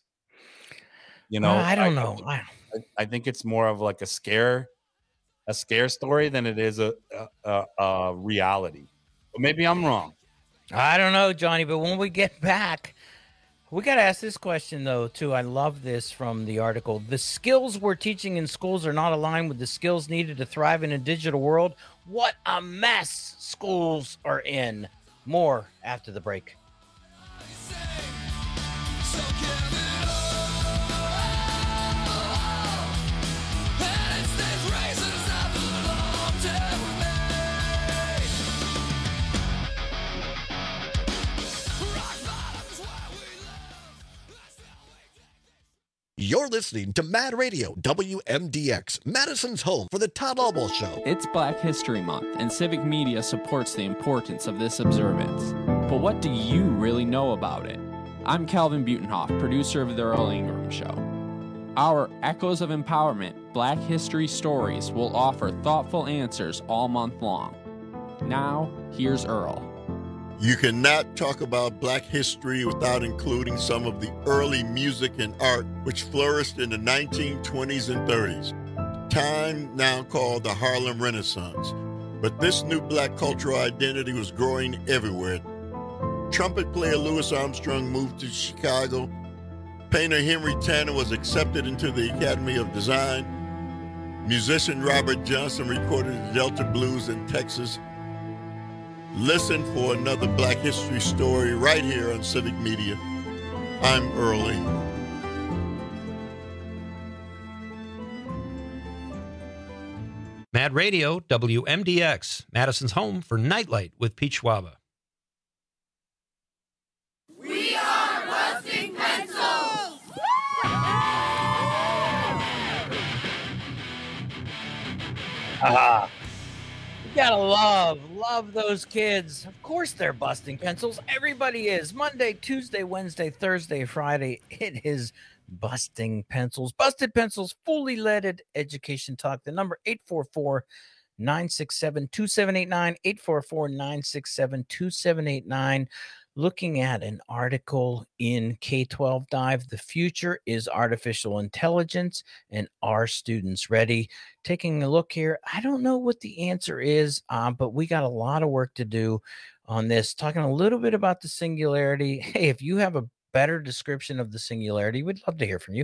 I don't know. I think it's more of like a scare story than it is a reality. But maybe I'm wrong. I don't know, Johnny, but when we get back, we got to ask this question, though, too. I love this from the article. The skills we're teaching in schools are not aligned with the skills needed to thrive in a digital world. What a mess schools are in. More after the break. You're listening to Mad Radio, WMDX, Madison's home for the Todd Albaugh Show. It's Black History Month, and Civic Media supports the importance of this observance. But what do you really know about it? I'm Calvin Butenhoff, producer of The Earl Ingram Show. Our Echoes of Empowerment Black History Stories will offer thoughtful answers all month long. Now, here's Earl. You cannot talk about Black history without including some of the early music and art which flourished in the 1920s and 30s, time now called the Harlem Renaissance. But this new Black cultural identity was growing everywhere. Trumpet player Louis Armstrong moved to Chicago. Painter Henry Tanner was accepted into the Academy of Design. Musician Robert Johnson recorded the Delta Blues in Texas. Listen for another Black history story right here on Civic Media. I'm Earl Ingram. Mad Radio, WMDX, Madison's home for Nightlight with Pete Schwaba. We are busting pencils! You gotta love those kids. Of course they're busting pencils. Everybody is. Monday, Tuesday, Wednesday, Thursday, Friday. It is busting pencils. Busted Pencils, fully leaded education talk. The number 844-967-2789, 844-967-2789. Looking at an article in K-12 Dive, The Future is Artificial Intelligence, and Are Students Ready? Taking a look here, I don't know what the answer is, but we got a lot of work to do on this. Talking a little bit about the singularity. Hey, if you have a better description of the singularity, we'd love to hear from you.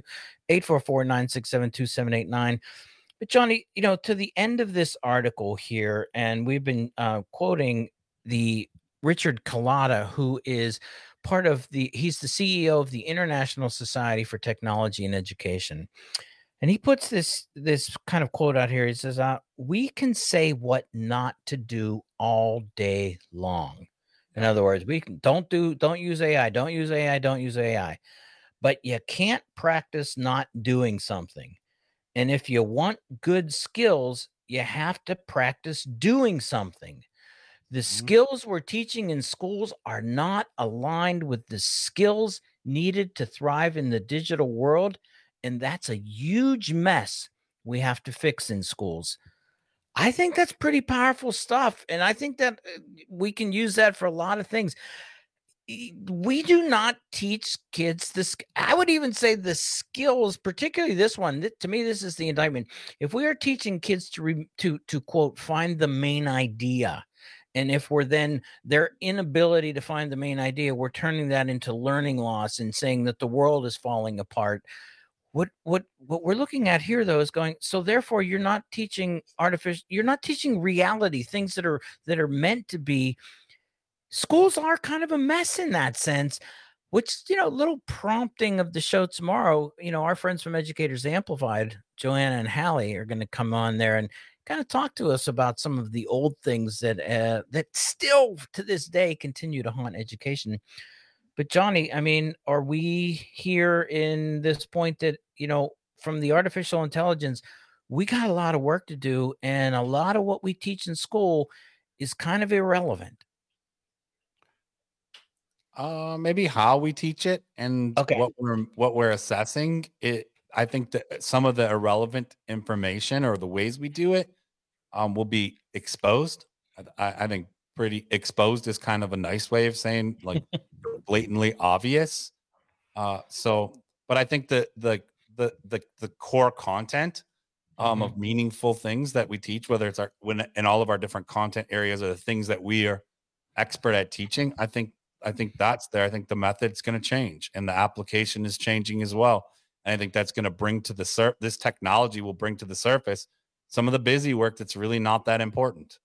844-967-2789. But Johnny, to the end of this article here, and we've been quoting the Richard Kalata, who is he's the CEO of the International Society for Technology and Education. And he puts this kind of quote out here. He says, we can say what not to do all day long. In other words, don't use AI, don't use AI, don't use AI. But you can't practice not doing something. And if you want good skills, you have to practice doing something. The skills we're teaching in schools are not aligned with the skills needed to thrive in the digital world. And that's a huge mess we have to fix in schools. I think that's pretty powerful stuff. And I think that we can use that for a lot of things. We do not teach kids this. I would even say the skills, particularly this one. To me, this is the indictment. If we are teaching kids to quote, find the main idea, and if we're then their inability to find the main idea, we're turning that into learning loss and saying that the world is falling apart. What we're looking at here, though, is going, so therefore you're not teaching you're not teaching reality, things that are meant to be. Schools are kind of a mess in that sense, which, little prompting of the show tomorrow, our friends from Educators Amplified, Joanna and Hallie, are going to come on there and kind of talk to us about some of the old things that still to this day continue to haunt education. But Johnny, I mean, are we here in this point that, from the artificial intelligence, we got a lot of work to do, and a lot of what we teach in school is kind of irrelevant? Maybe how we teach it and what we're assessing it. I think that some of the irrelevant information or the ways we do it will be exposed. I think pretty exposed is kind of a nice way of saying like blatantly obvious. But I think that the core content of meaningful things that we teach, whether it's in all of our different content areas or the things that we are expert at teaching, I think that's there. I think the method's going to change and the application is changing as well. And I think that's going to bring to the this technology will bring to the surface some of the busy work that's really not that important.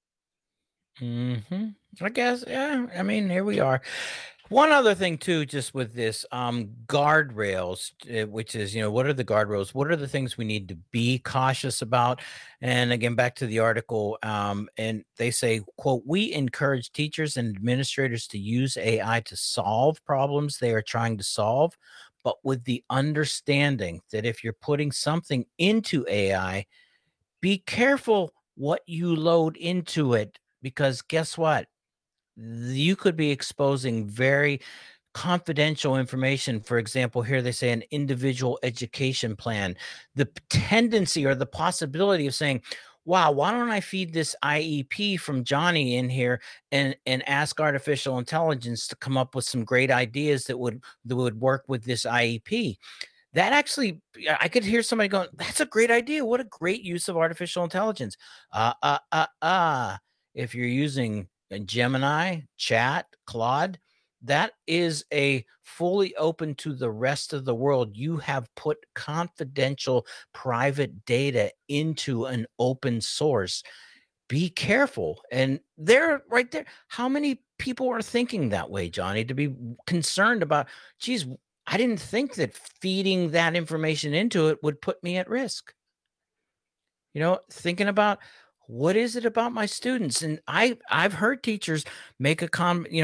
I guess, yeah. I mean, here we are. One other thing too, just with this guardrails, which is, what are the guardrails? What are the things we need to be cautious about? And again, back to the article, and they say, quote, we encourage teachers and administrators to use AI to solve problems they are trying to solve, but with the understanding that if you're putting something into AI, be careful what you load into it, because guess what? You could be exposing very confidential information. For example, here they say an individual education plan. The tendency or the possibility of saying, wow, why don't I feed this IEP from Johnny in here and ask artificial intelligence to come up with some great ideas that would work with this IEP? That actually, I could hear somebody going, that's a great idea. What a great use of artificial intelligence. If you're using Gemini, Chat, Claude, that is a fully open to the rest of the world. You have put confidential private data into an open source. Be careful. And they're right there. How many people are thinking that way, Johnny, to be concerned about, geez, I didn't think that feeding that information into it would put me at risk. You know, thinking about, what is it about my students? And I've heard teachers make a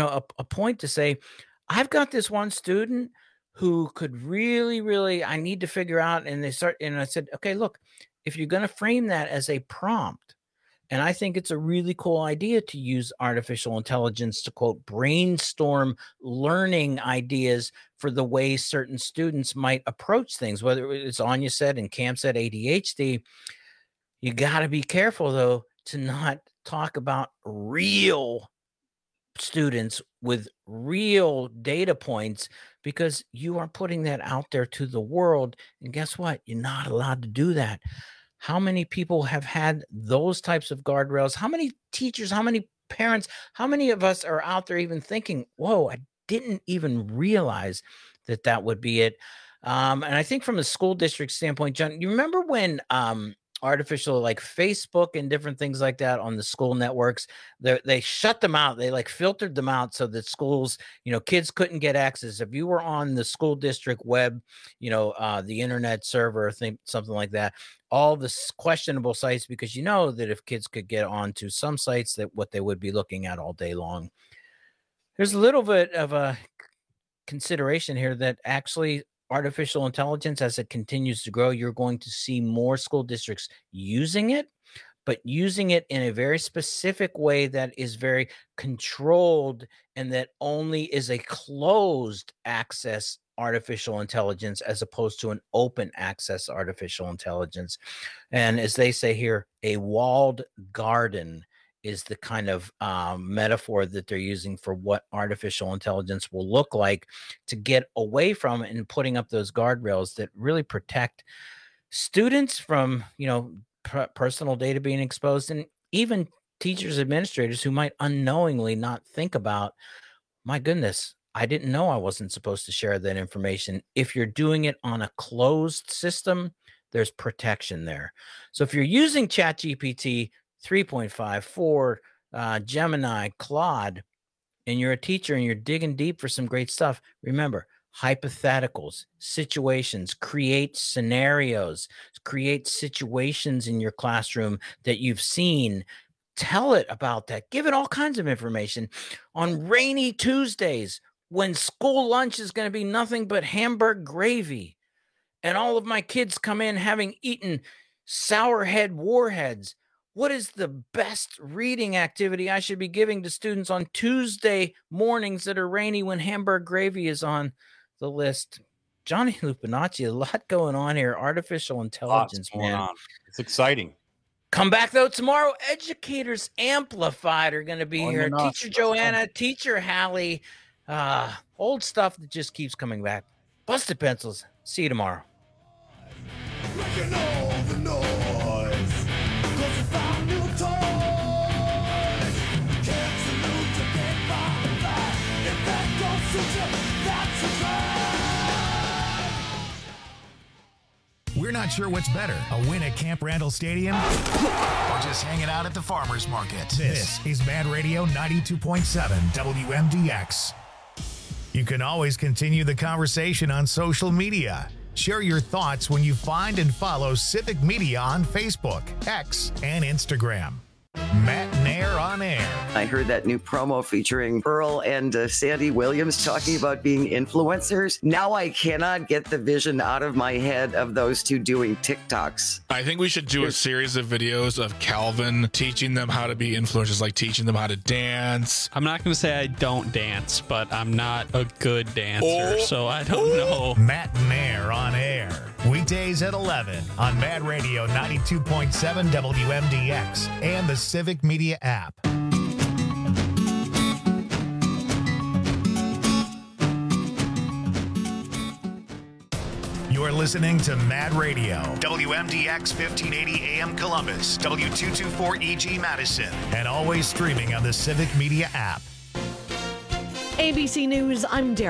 point to say, I've got this one student who could really, I need to figure out. And I said, okay, look, if you're going to frame that as a prompt, and I think it's a really cool idea to use artificial intelligence to, quote, brainstorm learning ideas for the way certain students might approach things, whether it's Anya said and Cam said ADHD. You got to be careful, though, to not talk about real students with real data points, because you are putting that out there to the world. And guess what? You're not allowed to do that. How many people have had those types of guardrails? How many teachers, how many parents, how many of us are out there even thinking, whoa, I didn't even realize that would be it. And I think from a school district standpoint, John, you remember when artificial, like Facebook and different things like that on the school networks, they shut them out. They like filtered them out so that schools, kids couldn't get access. If you were on the school district web, the internet server, something like that, all the questionable sites, because that if kids could get onto some sites, that what they would be looking at all day long. There's a little bit of a consideration here that actually artificial intelligence, as it continues to grow, you're going to see more school districts using it, but using it in a very specific way that is very controlled, and that only is a closed access artificial intelligence as opposed to an open access artificial intelligence. And as they say here, a walled garden is the kind of metaphor that they're using for what artificial intelligence will look like, to get away from it and putting up those guardrails that really protect students from, personal data being exposed, and even teachers, administrators who might unknowingly not think about, my goodness, I didn't know I wasn't supposed to share that information. If you're doing it on a closed system, there's protection there. So if you're using ChatGPT 3.5, 4, Gemini, Claude, and you're a teacher and you're digging deep for some great stuff, remember, hypotheticals, situations, create scenarios, create situations in your classroom that you've seen. Tell it about that. Give it all kinds of information. On rainy Tuesdays, when school lunch is going to be nothing but Hamburg gravy, and all of my kids come in having eaten Sourhead Warheads, what is the best reading activity I should be giving to students on Tuesday mornings that are rainy when Hamburg gravy is on the list? Johnny Lupinacci, a lot going on here. Artificial intelligence, man. It's exciting. Come back, though, tomorrow. Educators Amplified are going to be here. Teacher Joanna, Teacher Hallie. Old stuff that just keeps coming back. Busted Pencils. See you tomorrow. We're not sure what's better, a win at Camp Randall Stadium or just hanging out at the farmer's market. This is Mad Radio 92.7 WMDX. You can always continue the conversation on social media. Share your thoughts when you find and follow Civic Media on Facebook, X, and Instagram. Matt Nair on Air. I heard that new promo featuring Earl and Sandy Williams talking about being influencers. Now I cannot get the vision out of my head of those two doing TikToks. I think we should do a series of videos of Calvin teaching them how to be influencers, like teaching them how to dance. I'm not going to say I don't dance, but I'm not a good dancer, so I don't know. Matt Nair on Air. Weekdays at 11 on Mad Radio 92.7 WMDX and the Civic Media app. You're listening to Mad Radio, WMDX 1580 AM Columbus, W224EG Madison, and always streaming on the Civic Media app. ABC News, I'm Darren.